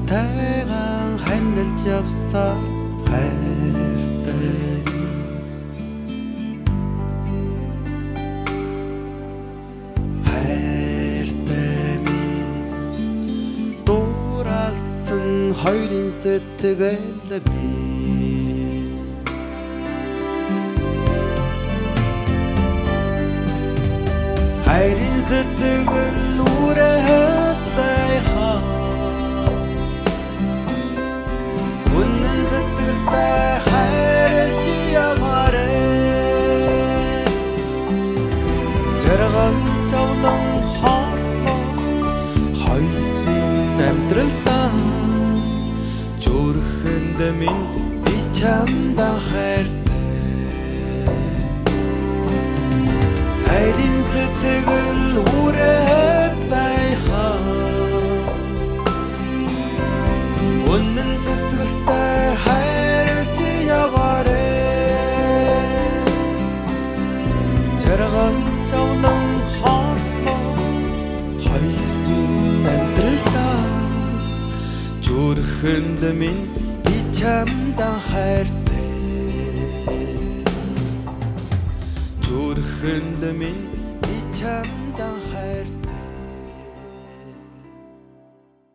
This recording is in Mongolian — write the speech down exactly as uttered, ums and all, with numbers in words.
тайгаан хандалж явсаар хайртай минь хайртай минь дууралсан хоёрын сэтгэл минь хайрын сэтгэл үрээд сайхан үнэн сэтгэлтэй хайрлж яваарай жаргал жавлан хослох хоёрын амьдралдаа зүрхэнд минь би чамдаа хайртай хайрын сэтгэл үрээд сайхан үнэн сэтгэлтэй хайрлж яваарай жаргал жавлан хослох хоёрын амьдралдаа зүрхэнд минь би чамдаа хайртай зүрхэнд минь би чамдаа хайртай